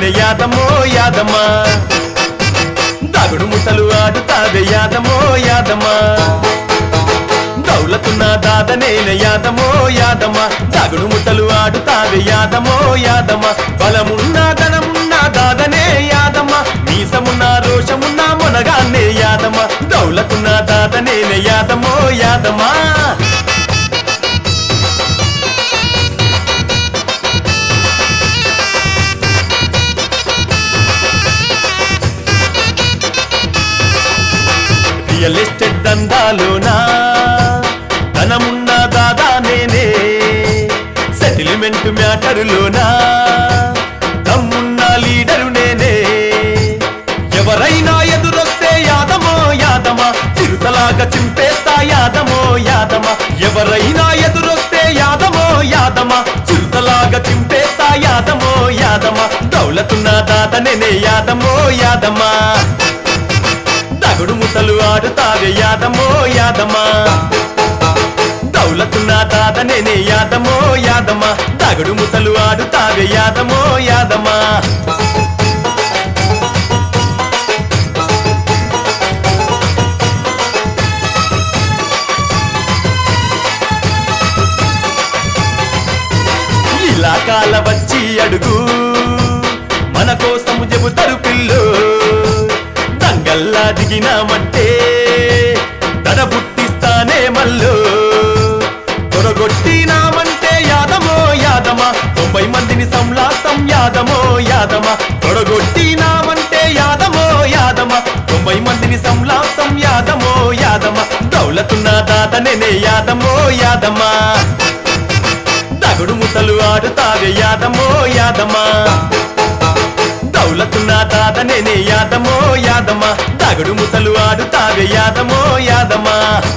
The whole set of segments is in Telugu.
యాదమో యాదమా దాగుడు ముట్టలు ఆడుతావే యాదమో యాదమా దౌలతున్న దాదనేన యాదమో యాదమా దాగుడు ముట్టలు ఆడుతావే యాదమో యాదమా బలమున్న ధనమున్న దాదనే యాదమా మీసమున్న రోషమున్న మొనగానే యాదమా దౌలతున్న దాదనేన యాదమో యాదమా రియల్ ఎస్టేట్ దందాలోనా ధనమున్న దాదా నేనే సెటిల్మెంట్ మ్యాటరులోనా దమ్మున్న లీడరు నేనే ఎవరైనా ఎదురొస్తే యాదమో యాదమా చిరుతలాగా చింపేస్తా యాదమో యాదమా ఎవరైనా ఎదురొస్తే యాదమో యాదమా చిరుతలాగా చింపేస్తా యాదమో యాదమా దౌలతున్న దాదా నేనే యాదమో యాదమా దాగుడు ముట్టలు ఆడుతావే యాదమో యాదమా దౌలతున్న దాదనేనే యాదమో యాదమా దాగుడు ముట్టలు ఆడుతావే యాదమో యాదమా ఇలాకాల వచ్చి అడుగు మన కోసము చెబుతారు పిల్లు దంగల్లా దిగినామంటే దడ పుట్టిస్తానే మల్లో తొడగొట్టినామంటే యాదమో యాదమా 90 మందిని సంలాసం యాదమో యాదమా తొడగొట్టినామంటే యాదమో యాదమా 90 మందిని సంలాసం యాదమో యాదమా దౌలతున్న దాదనేనే యాదమో యాదమా దాగుడు ముట్టలు ఆడుతావే యాదమో యాదమా దౌలతున్న దాదనేనే యాదమో యాదమా దాగుడు ముట్టలు ఆడుతావే యాదమో యాదమా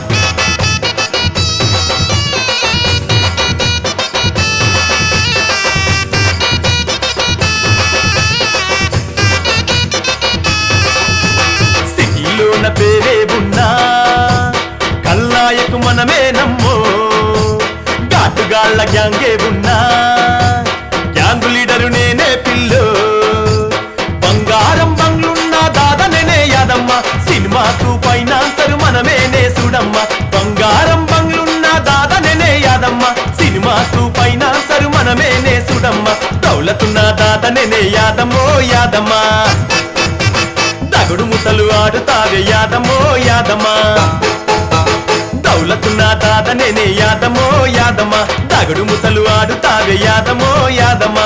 సిటీలోన పేరే ఉన్నా కల్లాయకు మనమే నమ్మో ఘాటుగాళ్ళ గ్యాంగే ఉన్నా గ్యాంగు లీడరు నేనే పిల్లో బంగారం బంగ్లున్న దాదనేనే యాదమ్మ సినిమాకు ఫైనాన్సరు మనమేనే సుడమ్మ బంగారం బంగ్లున్న దాదనేనే యాదమ్మ సినిమాకు ఫైనాన్సరు మనమేనే సుడమ్మ దౌలతున్న దాదనేనే యాదమో యాదమ్మా దాగుడు ముట్టలు ఆడుతావే యాదమో యాదమా దౌలతున్న దాదనేనే యాదమో యాదమా దాగుడు ముట్టలు ఆడుతావే యాదమో యాదమా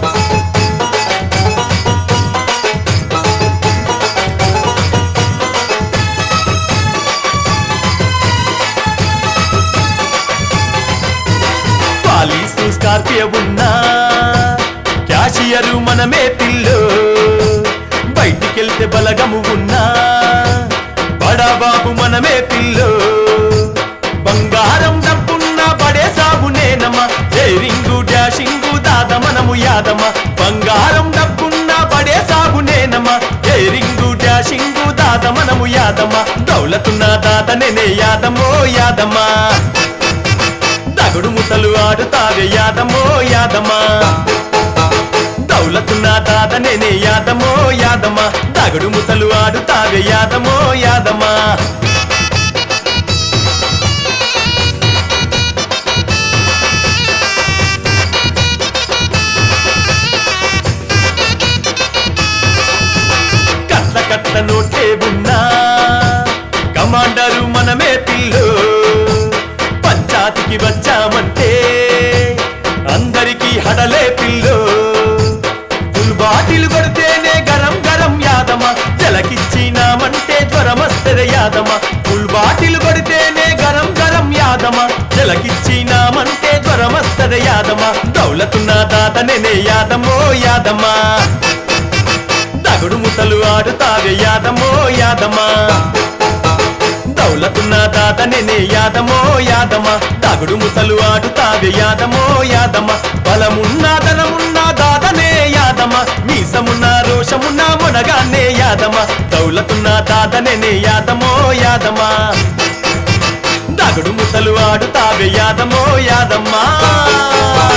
పాలీసు స్కార్పియో ఉన్నా క్యాషియరు మనమే పిల్లో బయటికెళ్తే బలగము ఉన్నా బడా బాబు మనమే పిల్లో బంగారం డబ్బున్న బడే సాబు నేనమ్మా డైరింగు డాషింగు దాద మనము యాదమ్మా బంగారం డబ్బున్న బడే సాబు నేనమ్మా డైరింగు డాషింగు దాద మనము యాదమ్మా దౌలతున్న దాదనేనే యాదమో యాదమ్మా దాగుడు ముట్టలు ఆడుతావే యాదమో యాదమా దౌలతున్న దాదనేనే యాదమో యాదమా దాగుడు ముట్టలు ఆడుతావే యాదమో యాదమా కట్ల కట్ల నోటే ఉన్నా కమాండరు మనమే పిల్లో పంచాతికి వచ్చామంటే అందరికీ హడలే పిల్లో ఫుల్ బాటిల్ కొడితేనే గరం గరం యాదమా జలకిచ్చినామంటే జ్వరమస్తద యాదమా ఫుల్ బాటిల్ కొడితేనే గరం గరం యాదమా జలకిచ్చినామంటే జ్వరమస్తద యాదమా దౌలతున్న దాదనేనే యాదమో యాదమా దాగుడు ముట్టలు ఆడుతావే యాదమో యాదమా దౌలతున్న దాదనేనే యాదమో యాదమా దాగుడు ముట్టలు ఆడుతావే యాదమో యాదమా బలమున్న ధనమున్న దాదనే యాదమా మీసమున్న రోషమున్న మొనగానే యాదమా దౌలతున్న దాదనేనే యాదమో యాదమా దాగుడు ముట్టలు ఆడుతావే యాదమో యాదమ్మా